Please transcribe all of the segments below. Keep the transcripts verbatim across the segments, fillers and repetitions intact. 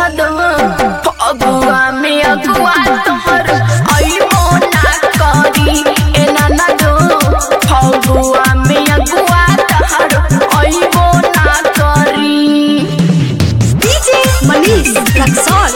ननद फगुआ में अगुआ तोहर अइबो ना करी ए ननद फगुआ में अगुआ तोहर अइबो ना करी। डीजे मनीष रक्सौल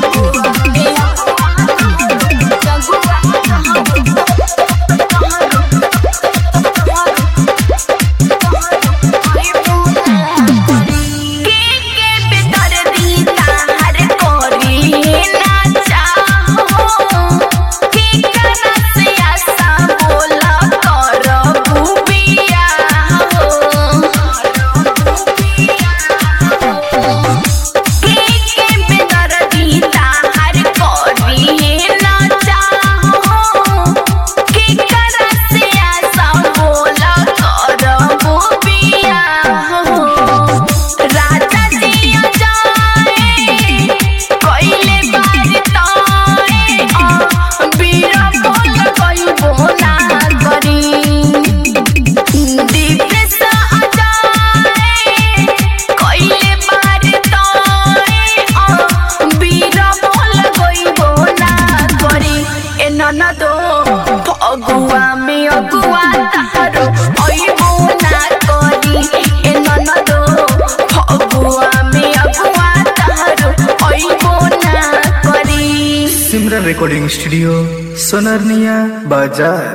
ननदो फगुआ में अगुआ तहरो अइबो ना करी ए ननदो फगुआ में अगुआ तहरो अइबो ना करी। सिमरन रिकॉर्डिंग स्टूडियो सोनारनिया बाजार।